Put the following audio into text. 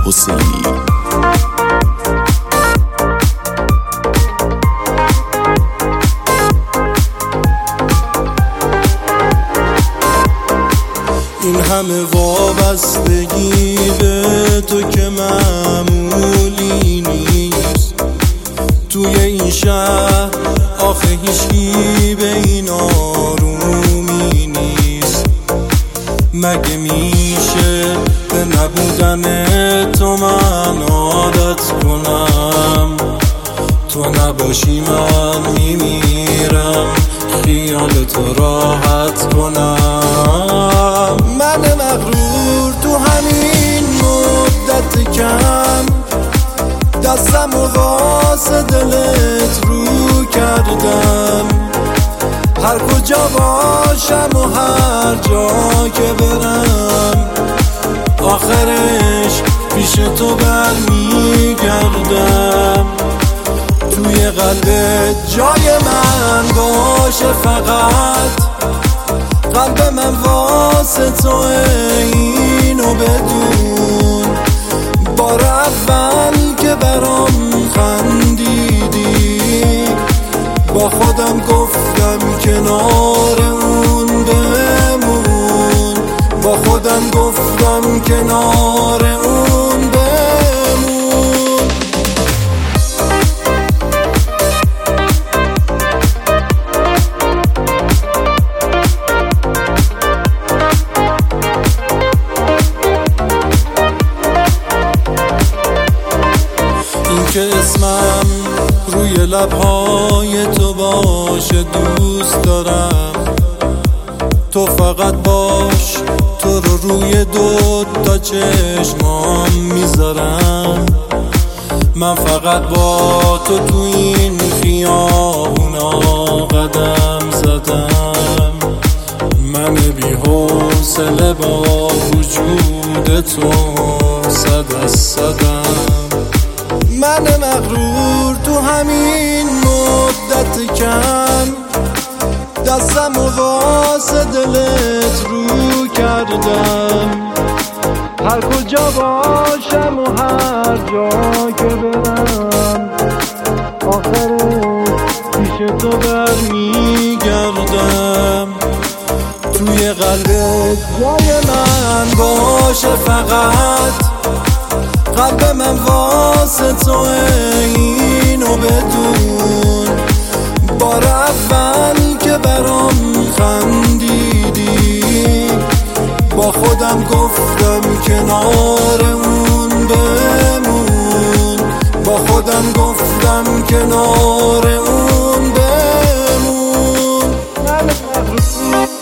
حسینی. این همه وابستگی به تو که معمولی نیست توی این شهر، آخه هیچکی به این آرومی نیست. مگه میشه به نبودن تو من عادت کنم؟ تو نباشی من میمیرم، خیال تو راحت کنم. من مغرور تو همین مدت کم دستم و واسه دلت رو کردم. هر کجا باشم و هر جا که برم، آخرش پیش تو برمیگردم. توی قلبت جای من باشه، فقط قلب من واسه تو اینو بدون. بار اول که برام خندیدی، با خودم گفتم کنار اون بمون. با خودم گفتم کنار اون بمون. این که اسمم روی لبهای تو باشه دوست دارم. تو فقط باش، تو رو روی دو تا چشمام میذارم. من فقط با تو تو این خیابونا قدم زدم. من بی حوصله با وجود تو صد از صدم. من مغرور تو همین مدت کم دستم و واسه دلت رو کردم. هر کجا باشم و هر جا که برم، آخرش پیش تو برمیگردم. توی قلبت جای من باشه، فقط قلب من واسه تو اینو بدون. بار اول که برام خندیدی، با خودم گفتم کنار اون بمون. با خودم گفتم کنار اون بمون.